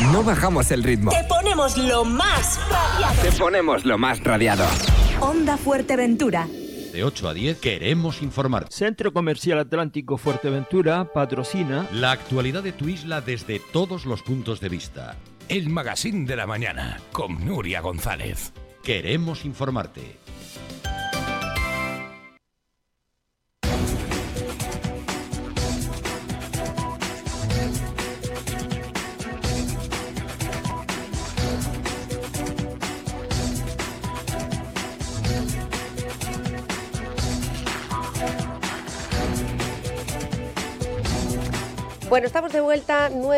No bajamos el ritmo. Te ponemos lo más radiado. Te ponemos lo más radiado. Onda Fuerteventura. De 8 a 10 queremos informar. Centro Comercial Atlántico Fuerteventura patrocina La actualidad de tu isla desde todos los puntos de vista. El Magazín de la Mañana con Nuria González. Queremos informarte. Bueno, estamos de vuelta, 9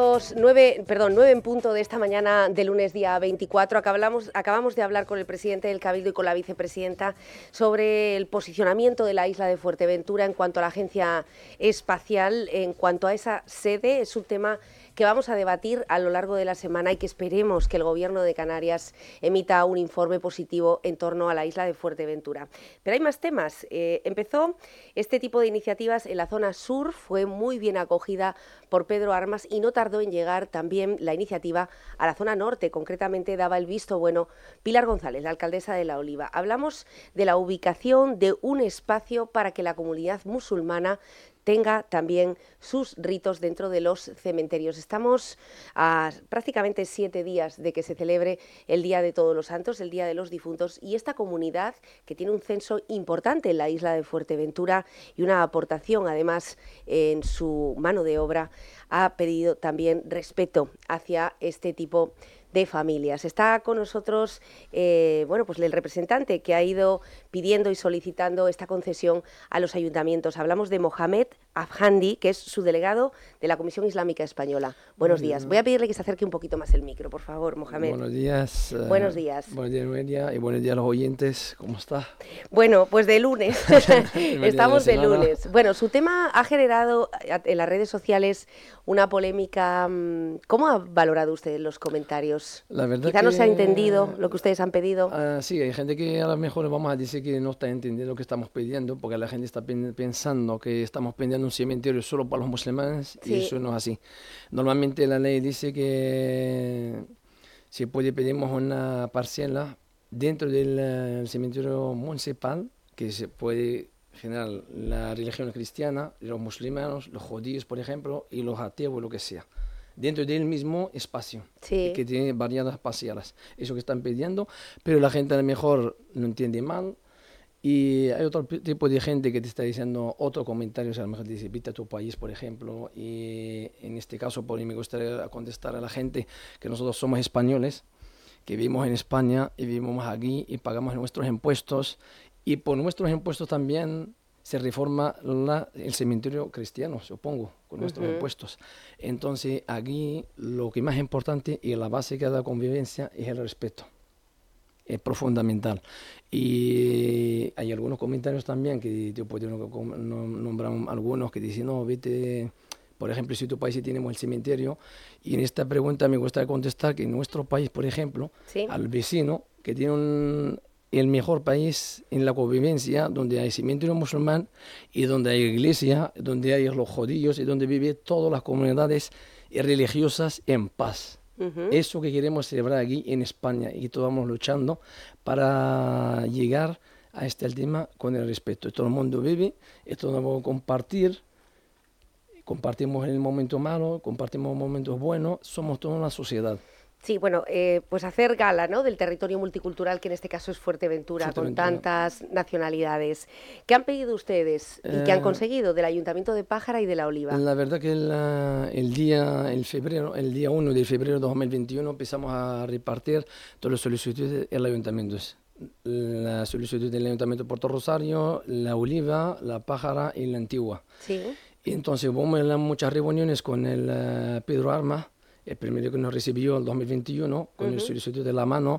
en punto de esta mañana de lunes día 24. Acabamos de hablar con el presidente del Cabildo y con la vicepresidenta sobre el posicionamiento de la isla de Fuerteventura en cuanto a la agencia espacial, en cuanto a esa sede. Es un tema que vamos a debatir a lo largo de la semana y que esperemos que el Gobierno de Canarias emita un informe positivo en torno a la isla de Fuerteventura. Pero hay más temas. Empezó este tipo de iniciativas en la zona sur, fue muy bien acogida por Pedro Armas y no tardó en llegar también la iniciativa a la zona norte. Concretamente daba el visto bueno Pilar González, la alcaldesa de La Oliva. Hablamos de la ubicación de un espacio para que la comunidad musulmana tenga también sus ritos dentro de los cementerios. Estamos a prácticamente 7 días de que se celebre el Día de Todos los Santos, el Día de los Difuntos, y esta comunidad, que tiene un censo importante en la isla de Fuerteventura y una aportación además en su mano de obra, ha pedido también respeto hacia este tipo de familias. Está con nosotros pues el representante que ha ido pidiendo y solicitando esta concesión a los ayuntamientos. Hablamos de Mohamed Afhandi, que es su delegado de la Comisión Islámica Española. Buenos días. Voy a pedirle que se acerque un poquito más el micro, por favor, Mohamed. Buenos días. Buenos días. Buenos días, Noelia, y buenos días a los oyentes. ¿Cómo está? Bueno, pues de lunes. Estamos de lunes. Bueno, su tema ha generado en las redes sociales una polémica. ¿Cómo ha valorado usted los comentarios? La verdad Quizá no se ha entendido lo que ustedes han pedido. Sí, hay gente que a lo mejor vamos a decir que no está entendiendo lo que estamos pidiendo, porque la gente está pensando que estamos pidiendo un cementerio solo para los musulmanes, sí. Y eso no es así. Normalmente la ley dice que si pedimos una parcela dentro del cementerio municipal, que se puede generar la religión cristiana, los musulmanes, los judíos, por ejemplo, y los ateos, lo que sea, dentro del mismo espacio, sí, que tiene variadas parcelas. Eso que están pidiendo, pero la gente a lo mejor lo entiende mal, y hay otro tipo de gente que te está diciendo otros comentarios, a lo mejor te dice, vete a tu país, por ejemplo, y en este caso por mí me gustaría contestar a la gente que nosotros somos españoles, que vivimos en España y vivimos aquí y pagamos nuestros impuestos, y por nuestros impuestos también se reforma el cementerio cristiano, supongo, con nuestros impuestos. Entonces, aquí lo que más importante y la base de la convivencia es el respeto. Es fundamental. Y hay algunos comentarios también que yo puedo nombrar algunos que dicen, no, vete, por ejemplo, si tu país tenemos el cementerio, y en esta pregunta me gustaría contestar que en nuestro país, por ejemplo, ¿sí?, al vecino que tiene el mejor país en la convivencia, donde hay cementerio musulmán y donde hay iglesia, donde hay los judíos y donde viven todas las comunidades religiosas en paz. Eso que queremos celebrar aquí en España, y todos vamos luchando para llegar a este tema con el respeto. Todo el mundo vive, esto lo vamos a compartir, compartimos el momento malo, compartimos momentos buenos, somos toda una sociedad. Sí, bueno, pues hacer gala, ¿no?, del territorio multicultural, que en este caso es Fuerteventura, con tantas nacionalidades. ¿Qué han pedido ustedes y qué han conseguido del Ayuntamiento de Pájara y de La Oliva? La verdad que el día 1 de febrero de 2021 empezamos a repartir todas las solicitudes del Ayuntamiento. La solicitud del Ayuntamiento de Puerto Rosario, La Oliva, La Pájara y La Antigua. Sí. Y entonces hubo muchas reuniones con el Pedro Armas, el primero que nos recibió en 2021, con el solicitud de la mano,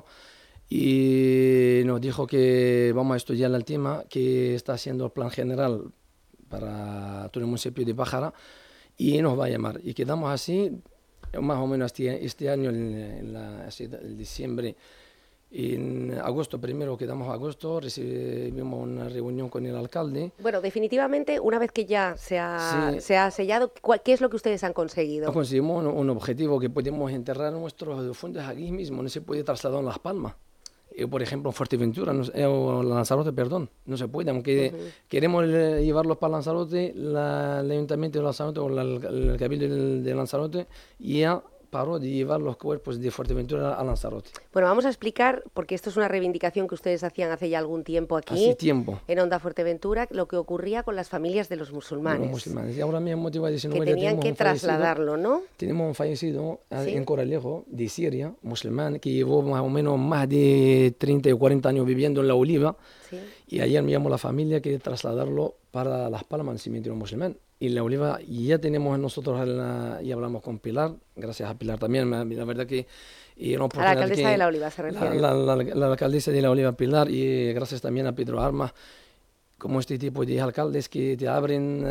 y nos dijo que vamos a estudiar el tema, que está haciendo el plan general para todo el municipio de Pájara, y nos va a llamar. Y quedamos así, más o menos este año, en diciembre, En agosto, primero quedamos agosto, recibimos una reunión con el alcalde. Bueno, definitivamente, una vez que ya se ha sellado, ¿qué es lo que ustedes han conseguido? Conseguimos un objetivo, que podemos enterrar nuestros difuntos aquí mismo, no se puede trasladar en Las Palmas. Por ejemplo, en Fuerteventura, o Lanzarote, perdón, no se puede, aunque queremos llevarlos para Lanzarote, el Ayuntamiento de Lanzarote o el Cabildo de Lanzarote ya paró de llevar los cuerpos de Fuerteventura a Lanzarote. Bueno, vamos a explicar, porque esto es una reivindicación que ustedes hacían hace ya algún tiempo aquí, en Onda Fuerteventura, lo que ocurría con las familias de los musulmanes. Y ahora mismo te voy a decir, que tenían que trasladarlo, ¿no? Tenemos un fallecido en Coralejo, de Siria, musulmán, que llevó más de 30 o 40 años viviendo en La Oliva, y ayer me llamó la familia que trasladarlo para Las Palmas, al cementerio musulmán. Y La Oliva, y ya tenemos nosotros, y hablamos con Pilar, gracias a Pilar también, la verdad que... Y una a la alcaldesa de La Oliva se refiere. La alcaldesa de La Oliva, Pilar, y gracias también a Pedro Armas, como este tipo de alcaldes que te abren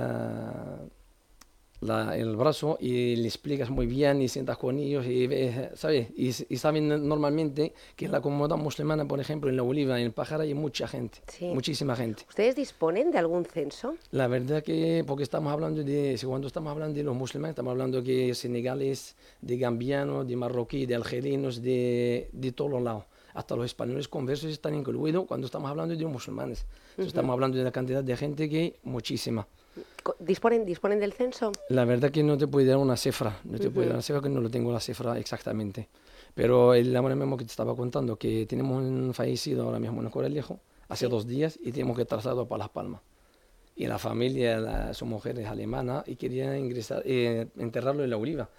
el brazo y le explicas muy bien y sientas con ellos y ¿sabes? Y saben normalmente que en la comunidad musulmana, por ejemplo, en La Oliva, en el Pájaro, hay mucha gente, muchísima gente. ¿Ustedes disponen de algún censo? La verdad que, porque estamos hablando cuando estamos hablando de los musulmanes, estamos hablando que senegales, de gambianos, de marroquíes, de algerinos, de todos los lados. Hasta los españoles conversos están incluidos cuando estamos hablando de musulmanes. Estamos hablando de la cantidad de gente que hay, muchísima. ¿Disponen del censo? La verdad que no te puedo dar una cifra, puedo dar una cifra, que no lo tengo la cifra exactamente. Pero el ahora mismo que te estaba contando, que tenemos un fallecido ahora mismo en Coralejo, hace 2 días, y tenemos que trasladarlo para Las Palmas. Y la familia, su mujer es alemana, y querían enterrarlo en La Oliva.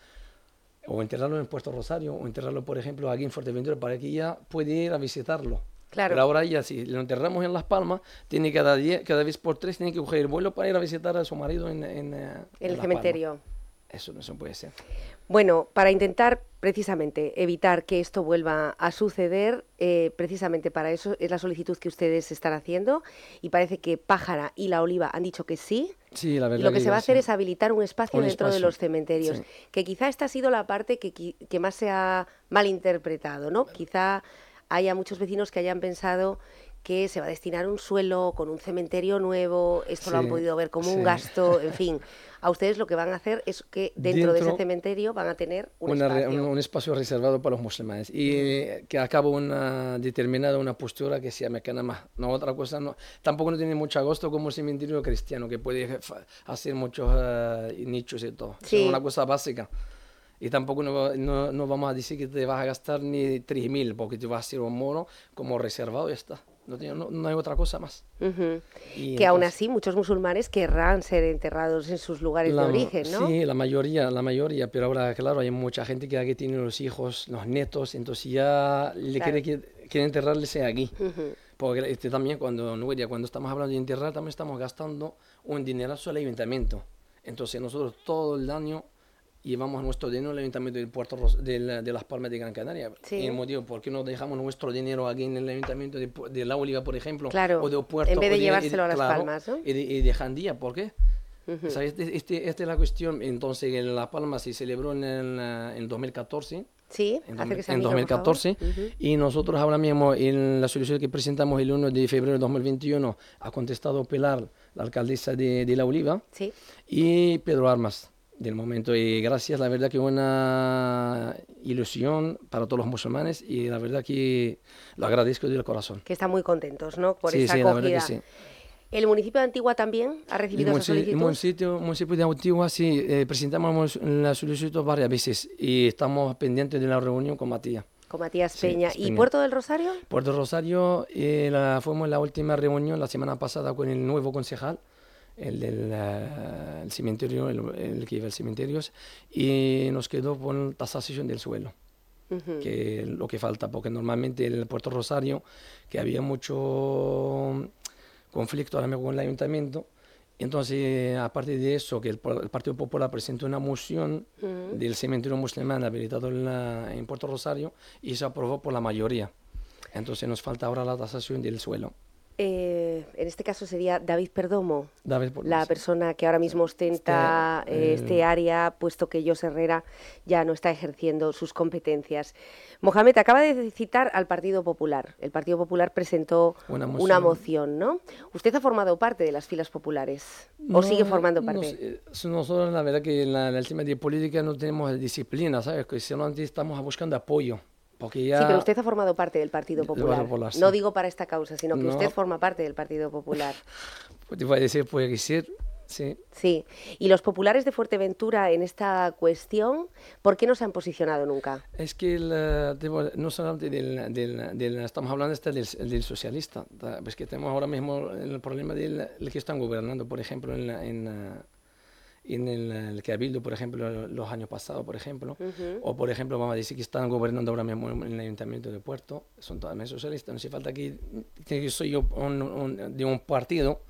O enterrarlo en Puerto Rosario, o enterrarlo, por ejemplo, aquí en Fuerteventura, para que ella pueda ir a visitarlo. Claro. Pero ahora ya, si lo enterramos en Las Palmas, tiene cada vez por 3 tiene que coger el vuelo para ir a visitar a su marido en el cementerio. Palmas. Eso no se puede ser. Bueno, para intentar precisamente evitar que esto vuelva a suceder, precisamente para eso es la solicitud que ustedes están haciendo, y parece que Pájara y La Oliva han dicho que sí. Sí, la verdad. Y lo que se va a hacer es habilitar un espacio dentro de los cementerios, que quizá esta ha sido la parte que más se ha malinterpretado, ¿no? Quizá haya muchos vecinos que hayan pensado que se va a destinar un suelo con un cementerio nuevo, esto lo han podido ver como un gasto, en fin. A ustedes lo que van a hacer es que dentro de ese cementerio van a tener un espacio reservado para los musulmanes, y que acaba una postura que sea mecana más. No, otra cosa, no, tampoco no tiene mucho gusto como el cementerio cristiano, que puede hacer muchos nichos y todo. Es una cosa básica. Y tampoco no vamos a decir que te vas a gastar ni 3.000, porque te vas a hacer un moro como reservado y ya está. No hay otra cosa más. Que aún así muchos musulmanes querrán ser enterrados en sus lugares de origen, ¿no? Sí, la mayoría, pero ahora, claro, hay mucha gente que aquí tiene los hijos, los nietos, entonces ya quiere enterrarles aquí. Porque también cuando estamos hablando de enterrar, también estamos gastando un dinerazo al ayuntamiento. Entonces nosotros todo el año llevamos nuestro dinero al Ayuntamiento de Las Palmas de Gran Canaria. Y el motivo, ¿por qué no dejamos nuestro dinero aquí en el Ayuntamiento de La Oliva, por ejemplo? Claro, o de Puerto, en vez de llevárselo a Las Palmas, ¿no? Y de Jandía, ¿por qué? ¿Sabes? Esta es la cuestión. Entonces, en Las Palmas se celebró en 2014. Sí, en 2014. Y nosotros ahora mismo, en la solicitud que presentamos el 1 de febrero de 2021, ha contestado Pilar, la alcaldesa de La Oliva, y Pedro Armas, del momento, y gracias, la verdad que una ilusión para todos los musulmanes, y la verdad que lo agradezco del corazón. Que están muy contentos, ¿no?, por esa acogida. La verdad que sí. ¿El municipio de Antigua también ha recibido esa solicitud? El municipio de Antigua sí, presentamos la solicitud varias veces, y estamos pendientes de la reunión con Matías. Con Matías Peña. ¿Y Puerto del Rosario? Puerto del Rosario, fuimos en la última reunión la semana pasada con el nuevo concejal, el del cementerio, el que lleva el cementerio, y nos quedó con tasación del suelo, que es lo que falta, porque normalmente en el Puerto Rosario, que había mucho conflicto ahora mismo con el ayuntamiento, entonces aparte de eso, que el Partido Popular presentó una moción del cementerio musulmán habilitado en Puerto Rosario, y se aprobó por la mayoría. Entonces nos falta ahora la tasación del suelo. En este caso sería David Perdomo, David Perdomo, la sí. persona que ahora mismo ostenta este área, puesto que Jos Herrera ya no está ejerciendo sus competencias. Mohamed, acaba de citar al Partido Popular. El Partido Popular presentó una moción, ¿no? ¿Usted ha formado parte de las filas populares o sigue formando parte? Nosotros, la verdad, que en el tema de política no tenemos disciplina, ¿sabes? Que solamente estamos buscando apoyo. Porque ya... Sí, pero usted ha formado parte del Partido Popular. Sí. No digo para esta causa, sino que usted forma parte del Partido Popular. Pues te voy a decir, puede que sí. Sí. Y los populares de Fuerteventura en esta cuestión, ¿por qué no se han posicionado nunca? Es que no solamente estamos hablando del socialista, pues que tenemos ahora mismo el problema del que están gobernando, por ejemplo, en el Cabildo, por ejemplo, los años pasados, por ejemplo, o por ejemplo, vamos a decir que están gobernando ahora mismo en el Ayuntamiento de Puerto, son totalmente socialistas, no hace falta que soy yo de un partido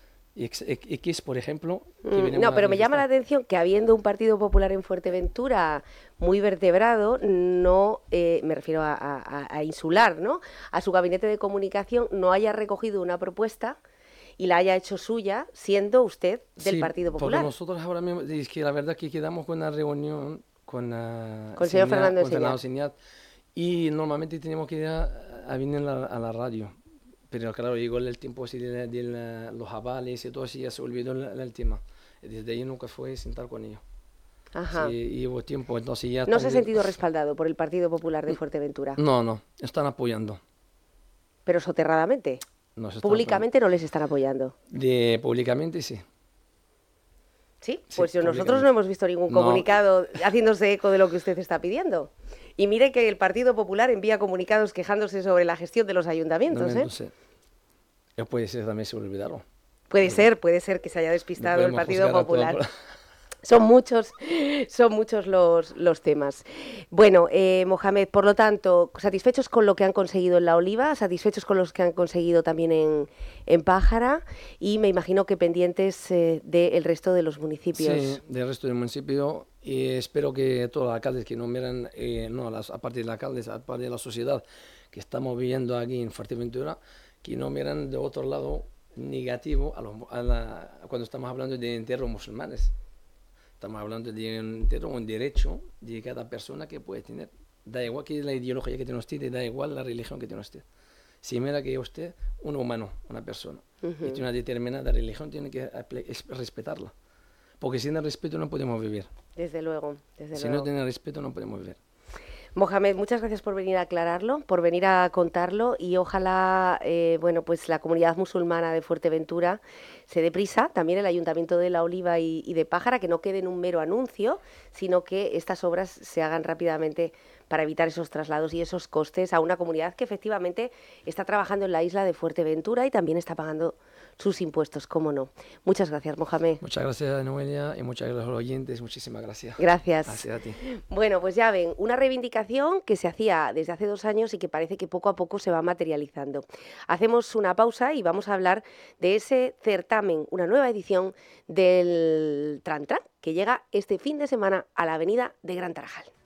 X, por ejemplo. No, pero me llama la atención que habiendo un Partido Popular en Fuerteventura muy vertebrado, no me refiero a insular, ¿no? A su gabinete de comunicación no haya recogido una propuesta y la haya hecho suya, siendo usted del Partido Popular. Porque nosotros ahora mismo, es que la verdad que quedamos con una reunión con el señor Fernando Señat, y normalmente tenemos que ir a venir a la radio. Pero claro, llegó el tiempo así de los avales y todo así, ya se olvidó el tema. Desde ahí nunca fue a sentar con ellos. Ajá. Sí, llevo tiempo, entonces ya... ¿No se ha sentido respaldado por el Partido Popular de Fuerteventura? No, están apoyando. ¿Pero soterradamente? ¿Públicamente no les están apoyando? Públicamente sí. Sí, pues nosotros no hemos visto ningún comunicado haciéndose eco de lo que usted está pidiendo. Y mire que el Partido Popular envía comunicados quejándose sobre la gestión de los ayuntamientos, ¿eh? Sí. Puede ser también se olvidaron. Puede ser que se haya despistado el Partido Popular. Son muchos los temas. Bueno, Mohamed, por lo tanto, ¿satisfechos con lo que han conseguido en La Oliva? ¿Satisfechos con los que han conseguido también en Pájara? Y me imagino que pendientes del resto de los municipios. Sí, del resto del municipio. Y espero que todos los alcaldes que no miran, aparte de los alcaldes, aparte de la sociedad que estamos viviendo aquí en Fuerteventura, que no miran de otro lado negativo cuando estamos hablando de entierros musulmanes. Estamos hablando de un derecho de cada persona que puede tener. Da igual que la ideología que tiene usted, da igual la religión que tiene usted. Si mira que usted, un humano, una persona, y tiene una determinada religión, tiene que respetarla. Porque sin el respeto no podemos vivir. Desde luego. Si no tiene respeto no podemos vivir. Mohamed, muchas gracias por venir a aclararlo, por venir a contarlo y ojalá pues la comunidad musulmana de Fuerteventura se dé prisa, también el Ayuntamiento de La Oliva y de Pájara, que no quede en un mero anuncio, sino que estas obras se hagan rápidamente para evitar esos traslados y esos costes a una comunidad que efectivamente está trabajando en la isla de Fuerteventura y también está pagando sus impuestos, cómo no. Muchas gracias, Mohamed. Muchas gracias, Noelia, y muchas gracias a los oyentes. Muchísimas gracias. Gracias. Gracias a ti. Bueno, pues ya ven, una reivindicación que se hacía desde hace 2 años y que parece que poco a poco se va materializando. Hacemos una pausa y vamos a hablar de ese certamen, una nueva edición del Tran Tran, que llega este fin de semana a la avenida de Gran Tarajal.